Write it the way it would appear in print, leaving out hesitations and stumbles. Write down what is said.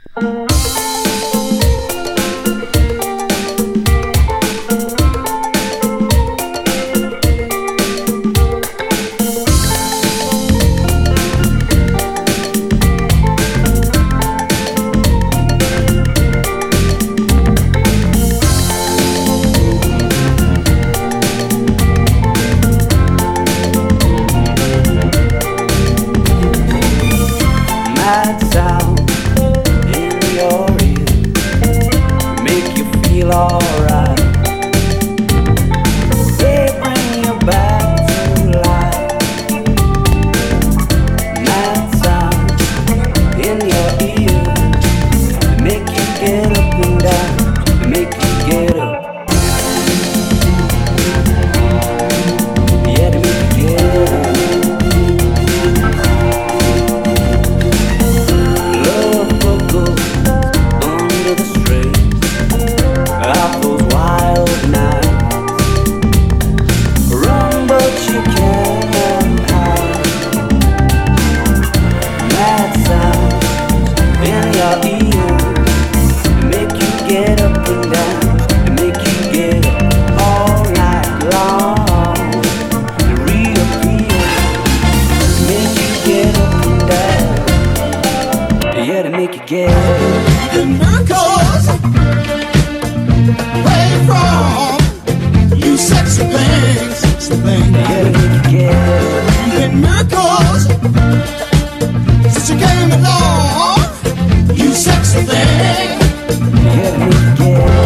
Mad sound in your ear make you feel alright. They bring you back to life. Mad sound in your ear make you get up and down, make you get up. Yeah, to make you get up. Get up and down, and make you get up all night long. The real feel, make you get up and down, yeah, to make you get up. The miracles way from you sexy things, sexy things, yeah, to make you get up. The miracles since you came along, you sexy thing. Yeah, to make you get up.